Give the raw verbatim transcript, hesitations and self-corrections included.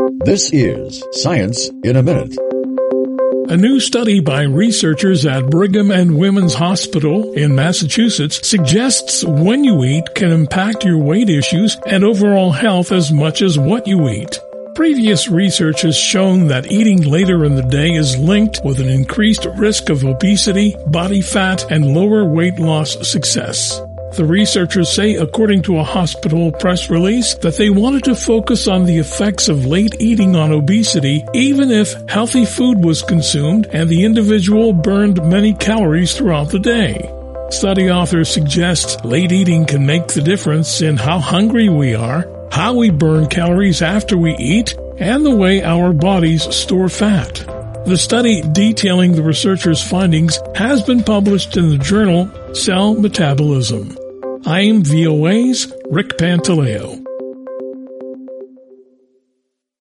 This is Science in a Minute. A new study by researchers at Brigham and Women's Hospital in Massachusetts suggests when you eat can impact your weight issues and overall health as much as what you eat. Previous research has shown that eating later in the day is linked with an increased risk of obesity, body fat, and lower weight loss success. The researchers say, according to a hospital press release, that they wanted to focus on the effects of late eating on obesity, even if healthy food was consumed and the individual burned many calories throughout the day. Study authors suggest late eating can make the difference in how hungry we are, how we burn calories after we eat, and the way our bodies store fat. The study detailing the researchers' findings has been published in the journal Cell Metabolism. I'm V O A's Rick Pantaleo.